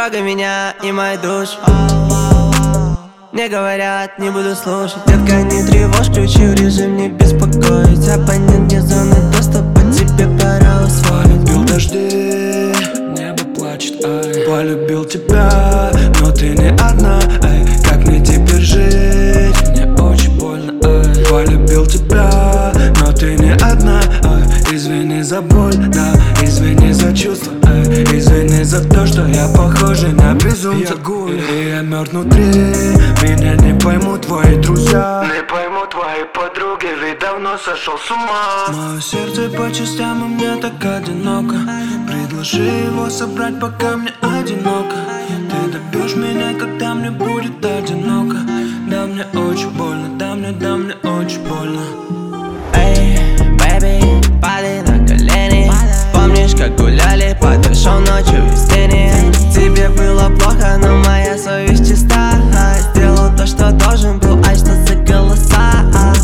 трогай меня и мою душу. Мне говорят, не буду слушать. Детка, не тревожь, включи в режим не беспокоить. Абонент не зоны доступа, тебе пора усвоить. Полюбил дожди, небо плачет, ай. Полюбил тебя, но ты не одна, ай. Как мне теперь жить? Мне очень больно, ай. Полюбил тебя, но ты не одна, ай. Извини за боль, да, извини за чувства, ай. Извини за то, что я похожий на безумца. И я мертв внутри, меня не поймут твои друзья, не поймут твои подруги, ведь давно сошел с ума. Мое сердце по частям, и мне так одиноко. Предложи его собрать, пока мне одиноко. Ты добьешь меня, когда мне будет одиноко. Да, мне очень больно, да, мне очень больно. Эй, бэби, падай на колени. Помнишь, как гуляли под дождем ночью в тени? Тебе было плохо, но моя совесть чиста. Сделал то, что должен был, а что за голоса?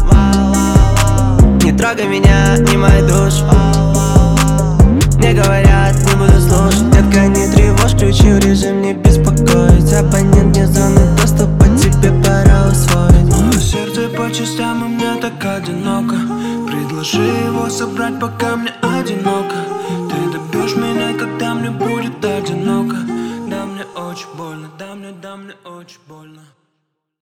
Не трогай меня и мою душу. Мне говорят, не буду слушать. Детка, не тревожь, включи в режим не беспокоить. Абонент не зоны доступа, тебе пора усвоить. Мое сердце по частям, и мне так одиноко. Предложи его собрать, пока мне одиноко. Ты добьешь меня, когда мне будет одиноко. Да, мне очень больно, да, мне очень больно.